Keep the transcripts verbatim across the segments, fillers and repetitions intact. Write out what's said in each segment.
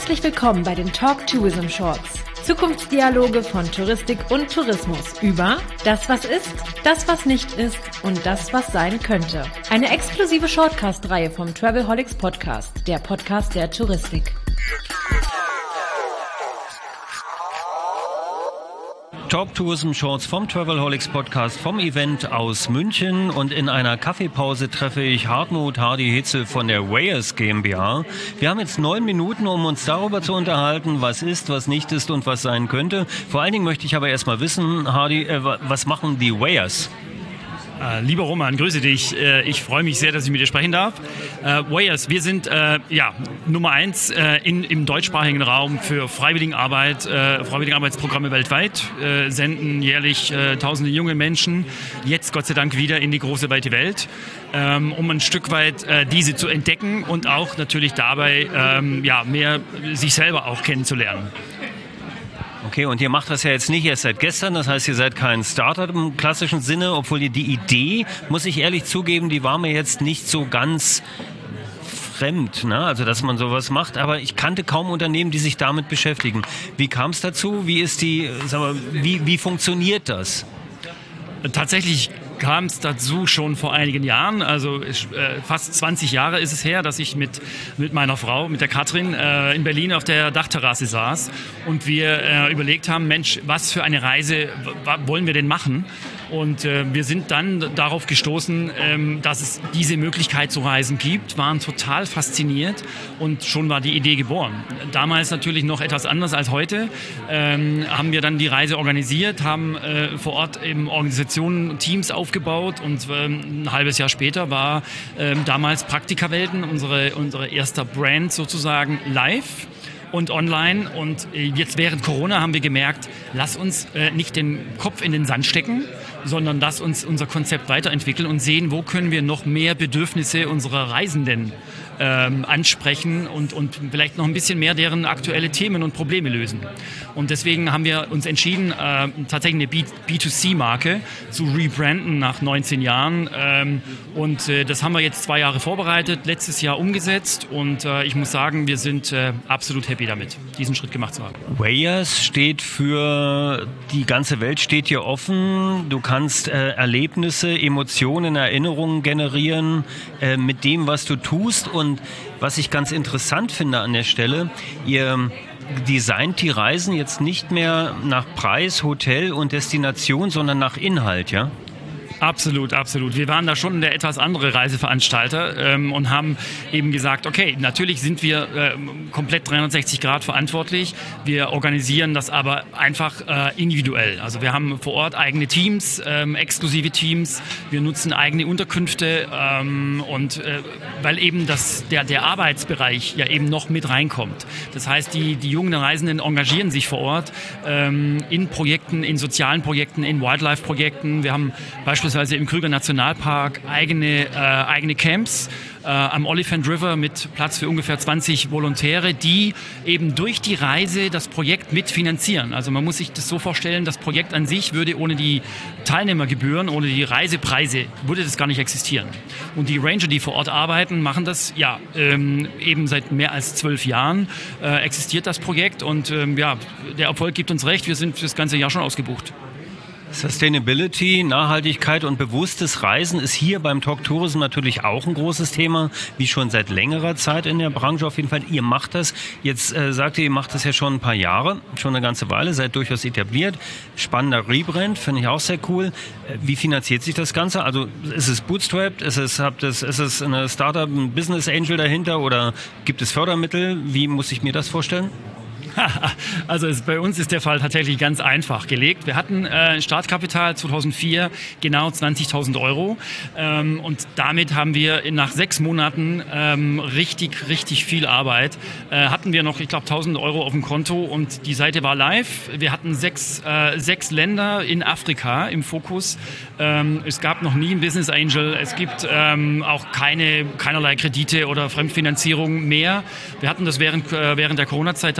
Herzlich willkommen bei den Talk Tourism Shorts. Zukunftsdialoge von Touristik und Tourismus über das, was ist, das, was nicht ist und das, was sein könnte. Eine exklusive Shortcast-Reihe vom Travelholics Podcast, der Podcast der Touristik. Talk Tourism Shorts vom Travelholics Podcast vom Event aus München, und in einer Kaffeepause treffe ich Hartmut Hardy Hitzel von der Weyers GmbH. Wir haben jetzt neun Minuten, um uns darüber zu unterhalten, was ist, was nicht ist und was sein könnte. Vor allen Dingen möchte ich aber erstmal wissen, Hardy, äh, was machen die Weyers? Uh, lieber Roman, grüße dich. Uh, ich freue mich sehr, dass ich mit dir sprechen darf. Uh, Weyers, wir sind uh, ja, Nummer eins uh, in, im deutschsprachigen Raum für Freiwilligenarbeit, uh, Freiwilligenarbeitsprogramme weltweit, uh, senden jährlich uh, tausende junge Menschen, jetzt Gott sei Dank wieder in die große, weite Welt, um, um ein Stück weit uh, diese zu entdecken und auch natürlich dabei um, ja, mehr sich selber auch kennenzulernen. Okay, und ihr macht das ja jetzt nicht erst seit gestern, das heißt, ihr seid kein Startup im klassischen Sinne, obwohl ihr die Idee, muss ich ehrlich zugeben, die war mir jetzt nicht so ganz fremd, ne? Also dass man sowas macht, aber ich kannte kaum Unternehmen, die sich damit beschäftigen. Wie kam es dazu? Wie ist die, sag mal, wie, wie funktioniert das? Tatsächlich kam es dazu schon vor einigen Jahren, also äh, fast zwanzig Jahre ist es her, dass ich mit, mit meiner Frau, mit der Katrin, äh, in Berlin auf der Dachterrasse saß und wir äh, überlegt haben, Mensch, was für eine Reise w- wollen wir denn machen? Und äh, wir sind dann darauf gestoßen, ähm, dass es diese Möglichkeit zu reisen gibt, waren total fasziniert und schon war die Idee geboren. Damals natürlich noch etwas anders als heute, ähm, haben wir dann die Reise organisiert, haben äh, vor Ort eben Organisationen, Teams aufgebaut und ähm, ein halbes Jahr später war ähm, damals Praktikawelten, unsere, unsere erster Brand sozusagen, live und online, und jetzt während Corona haben wir gemerkt, lass uns äh, nicht den Kopf in den Sand stecken, sondern lass uns unser Konzept weiterentwickeln und sehen, wo können wir noch mehr Bedürfnisse unserer Reisenden ähm, ansprechen und, und vielleicht noch ein bisschen mehr deren aktuelle Themen und Probleme lösen. Und deswegen haben wir uns entschieden, äh, tatsächlich eine B zwei C-Marke zu rebranden nach neunzehn Jahren. Ähm, und äh, das haben wir jetzt zwei Jahre vorbereitet, letztes Jahr umgesetzt, und äh, ich muss sagen, wir sind äh, absolut happy damit, diesen Schritt gemacht zu haben. Weyers steht für die ganze Welt steht hier offen. Du kannst äh, Erlebnisse, Emotionen, Erinnerungen generieren äh, mit dem, was du tust. Und was ich ganz interessant finde an der Stelle, ihr designt die Reisen jetzt nicht mehr nach Preis, Hotel und Destination, sondern nach Inhalt, ja? Absolut, absolut. Wir waren da schon der etwas andere Reiseveranstalter ähm, und haben eben gesagt, okay, natürlich sind wir äh, komplett dreihundertsechzig Grad verantwortlich. Wir organisieren das aber einfach äh, individuell. Also wir haben vor Ort eigene Teams, ähm, exklusive Teams. Wir nutzen eigene Unterkünfte ähm, und äh, weil eben das, der, der Arbeitsbereich ja eben noch mit reinkommt. Das heißt, die, die jungen Reisenden engagieren sich vor Ort ähm, in Projekten, in sozialen Projekten, in Wildlife-Projekten. Wir haben beispielsweise Beispielsweise im Krüger Nationalpark eigene, äh, eigene Camps äh, am Oliphant River mit Platz für ungefähr zwanzig Volontäre, die eben durch die Reise das Projekt mitfinanzieren. Also man muss sich das so vorstellen, das Projekt an sich würde ohne die Teilnehmergebühren, ohne die Reisepreise, würde das gar nicht existieren. Und die Ranger, die vor Ort arbeiten, machen das ja ähm, eben seit mehr als zwölf Jahren äh, existiert das Projekt, und ähm, ja, der Erfolg gibt uns recht, wir sind für das ganze Jahr schon ausgebucht. Sustainability, Nachhaltigkeit und bewusstes Reisen ist hier beim Talk Tourism natürlich auch ein großes Thema, wie schon seit längerer Zeit in der Branche auf jeden Fall. Ihr macht das, jetzt äh, sagt ihr, ihr macht das ja schon ein paar Jahre, schon eine ganze Weile, seid durchaus etabliert. Spannender Rebrand, finde ich auch sehr cool. Wie finanziert sich das Ganze? Also ist es bootstrapped, ist es, habt es, ist es eine Startup, ein Business Angel dahinter oder gibt es Fördermittel? Wie muss ich mir das vorstellen? Also es, bei uns ist der Fall tatsächlich ganz einfach gelegt. Wir hatten äh, Startkapital zweitausendvier genau zwanzigtausend Euro ähm, und damit haben wir nach sechs Monaten ähm, richtig, richtig viel Arbeit. Äh, hatten wir noch, ich glaube, tausend Euro auf dem Konto und die Seite war live. Wir hatten sechs, äh, sechs Länder in Afrika im Fokus. Ähm, es gab noch nie einen Business Angel. Es gibt ähm, auch keine, keinerlei Kredite oder Fremdfinanzierung mehr. Wir hatten das während, äh, während der Corona-Zeit tatsächlich auch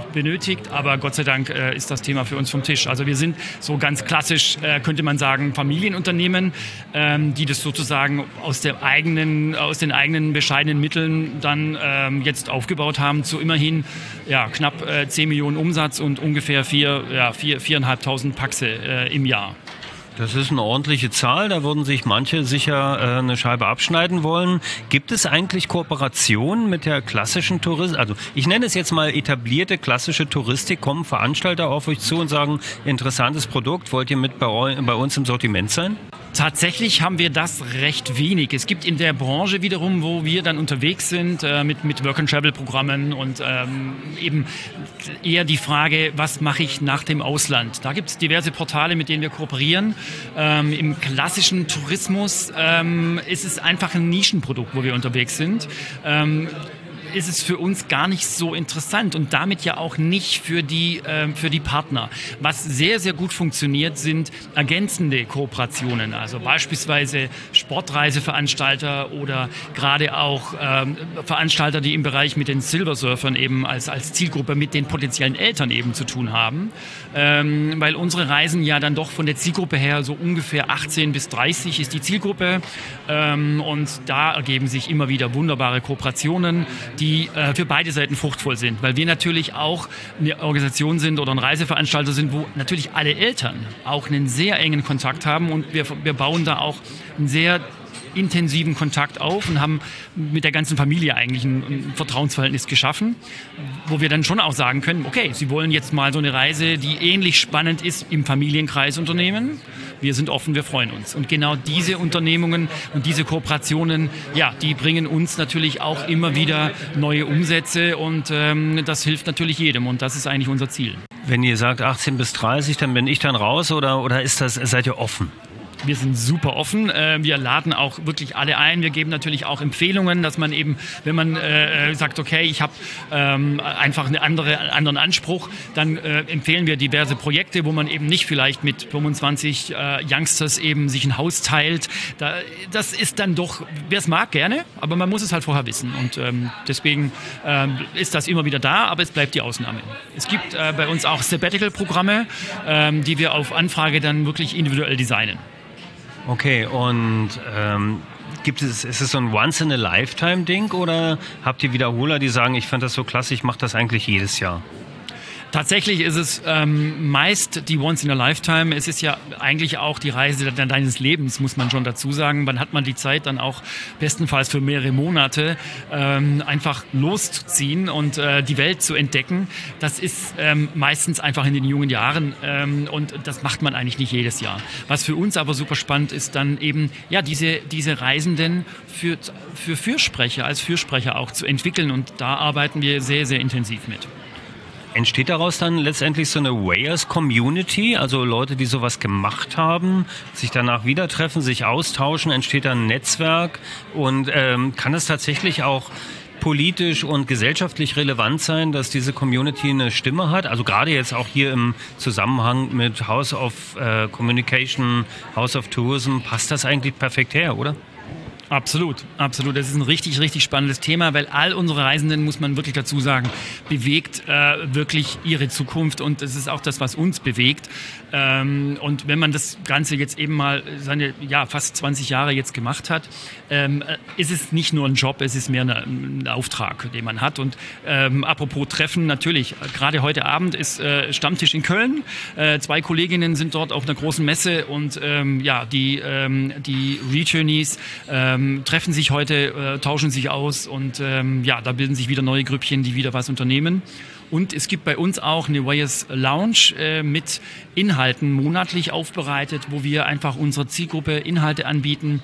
benötigt, aber Gott sei Dank äh, ist das Thema für uns vom Tisch. Also wir sind so ganz klassisch, äh, könnte man sagen, Familienunternehmen, ähm, die das sozusagen aus, der eigenen, aus den eigenen bescheidenen Mitteln dann ähm, jetzt aufgebaut haben zu immerhin ja, knapp äh, zehn Millionen Umsatz und ungefähr vier, ja, vier, viereinhalbtausend Paxe äh, im Jahr. Das ist eine ordentliche Zahl, da würden sich manche sicher äh, eine Scheibe abschneiden wollen. Gibt es eigentlich Kooperationen mit der klassischen Touristik? Also ich nenne es jetzt mal etablierte klassische Touristik. Kommen Veranstalter auf euch zu und sagen, interessantes Produkt, wollt ihr mit bei, bei uns im Sortiment sein? Tatsächlich haben wir das recht wenig. Es gibt in der Branche wiederum, wo wir dann unterwegs sind, äh, mit, mit Work-and-Travel-Programmen und ähm, eben eher die Frage, was mache ich nach dem Ausland? Da gibt es diverse Portale, mit denen wir kooperieren. Ähm, Im klassischen Tourismus ähm, ist es einfach ein Nischenprodukt, wo wir unterwegs sind. Ähm, ist es für uns gar nicht so interessant und damit ja auch nicht für die, äh, für die Partner. Was sehr, sehr gut funktioniert, sind ergänzende Kooperationen, also beispielsweise Sportreiseveranstalter oder gerade auch ähm, Veranstalter, die im Bereich mit den Silversurfern eben als, als Zielgruppe mit den potenziellen Eltern eben zu tun haben, ähm, weil unsere Reisen ja dann doch von der Zielgruppe her so ungefähr achtzehn bis dreißig ist die Zielgruppe ähm, und da ergeben sich immer wieder wunderbare Kooperationen, die äh, für beide Seiten fruchtvoll sind, weil wir natürlich auch eine Organisation sind oder ein Reiseveranstalter sind, wo natürlich alle Eltern auch einen sehr engen Kontakt haben und wir, wir bauen da auch einen sehr intensiven Kontakt auf und haben mit der ganzen Familie eigentlich ein, ein Vertrauensverhältnis geschaffen, wo wir dann schon auch sagen können, okay, Sie wollen jetzt mal so eine Reise, die ähnlich spannend ist, im Familienkreis unternehmen. Wir sind offen, wir freuen uns. Und genau diese Unternehmungen und diese Kooperationen, ja, die bringen uns natürlich auch immer wieder neue Umsätze und ähm, das hilft natürlich jedem und das ist eigentlich unser Ziel. Wenn ihr sagt achtzehn bis dreißig, dann bin ich dann raus oder, oder ist das, seid ihr offen? Wir sind super offen. Wir laden auch wirklich alle ein. Wir geben natürlich auch Empfehlungen, dass man eben, wenn man äh, sagt, okay, ich habe ähm, einfach einen andere, anderen Anspruch, dann äh, empfehlen wir diverse Projekte, wo man eben nicht vielleicht mit fünfundzwanzig äh, Youngsters eben sich ein Haus teilt. Da, das ist dann doch, wer es mag, gerne, aber man muss es halt vorher wissen. Und ähm, deswegen ähm, ist das immer wieder da, aber es bleibt die Ausnahme. Es gibt äh, bei uns auch Sabbatical-Programme, ähm, die wir auf Anfrage dann wirklich individuell designen. Okay, und ähm, gibt es, ist es so ein Once-in-a-Lifetime-Ding oder habt ihr Wiederholer, die sagen, ich fand das so klasse, ich mache das eigentlich jedes Jahr? Tatsächlich ist es ähm, meist die Once in a Lifetime. Es ist ja eigentlich auch die Reise de- deines Lebens, muss man schon dazu sagen. Wann hat man die Zeit dann auch bestenfalls für mehrere Monate ähm, einfach loszuziehen und äh, die Welt zu entdecken? Das ist ähm, meistens einfach in den jungen Jahren ähm, und das macht man eigentlich nicht jedes Jahr. Was für uns aber super spannend ist, dann eben ja diese, diese Reisenden für, für Fürsprecher, als Fürsprecher auch zu entwickeln und da arbeiten wir sehr, sehr intensiv mit. Entsteht daraus dann letztendlich so eine Wayers-Community, also Leute, die sowas gemacht haben, sich danach wieder treffen, sich austauschen, entsteht dann ein Netzwerk und ähm, kann es tatsächlich auch politisch und gesellschaftlich relevant sein, dass diese Community eine Stimme hat? Also gerade jetzt auch hier im Zusammenhang mit House of äh, Communication, House of Tourism, passt das eigentlich perfekt her, oder? Absolut, absolut. Das ist ein richtig, richtig spannendes Thema, weil all unsere Reisenden, muss man wirklich dazu sagen, bewegt äh, wirklich ihre Zukunft und das ist auch das, was uns bewegt. Ähm, und wenn man das Ganze jetzt eben mal seine ja, fast zwanzig Jahre jetzt gemacht hat, ähm, ist es nicht nur ein Job, es ist mehr eine, ein Auftrag, den man hat. Und ähm, apropos Treffen, natürlich, gerade heute Abend ist äh, Stammtisch in Köln. Äh, zwei Kolleginnen sind dort auf einer großen Messe und ähm, ja, die, ähm, die Returnees äh, treffen sich heute, äh, tauschen sich aus und ähm, ja, da bilden sich wieder neue Grüppchen, die wieder was unternehmen. Und es gibt bei uns auch eine Wayers Lounge äh, mit Inhalten monatlich aufbereitet, wo wir einfach unserer Zielgruppe Inhalte anbieten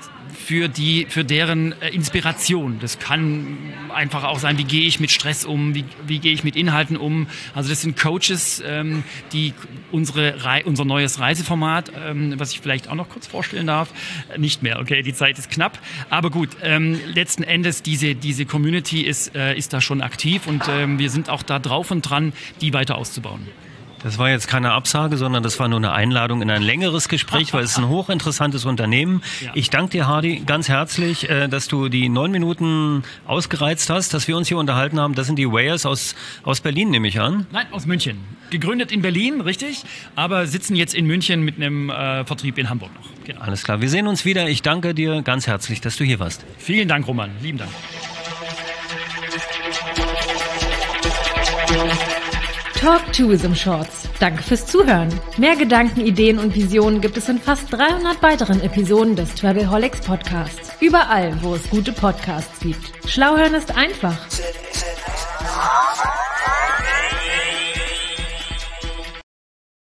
für die, für deren äh, Inspiration. Das kann einfach auch sein, wie gehe ich mit Stress um, wie, wie gehe ich mit Inhalten um. Also das sind Coaches, ähm, die unsere Rei- unser neues Reiseformat, ähm, was ich vielleicht auch noch kurz vorstellen darf, äh, nicht mehr, okay, die Zeit ist knapp. Aber gut, ähm, letzten Endes, diese, diese Community ist, äh, ist da schon aktiv und ähm, wir sind auch da drauf und dran, die weiter auszubauen. Das war jetzt keine Absage, sondern das war nur eine Einladung in ein längeres Gespräch, weil es ist ein hochinteressantes Unternehmen. Ja. Ich danke dir, Hardy, ganz herzlich, dass du die neun Minuten ausgereizt hast, dass wir uns hier unterhalten haben. Das sind die Weyers aus, aus Berlin, nehme ich an. Nein, aus München. Gegründet in Berlin, richtig, aber sitzen jetzt in München mit einem äh, Vertrieb in Hamburg noch. Genau. Alles klar, wir sehen uns wieder. Ich danke dir ganz herzlich, dass du hier warst. Vielen Dank, Roman. Lieben Dank. Talk Tourism Shorts. Danke fürs Zuhören. Mehr Gedanken, Ideen und Visionen gibt es in fast dreihundert weiteren Episoden des Travelholics Podcasts. Überall, wo es gute Podcasts gibt. Schlau hören ist einfach.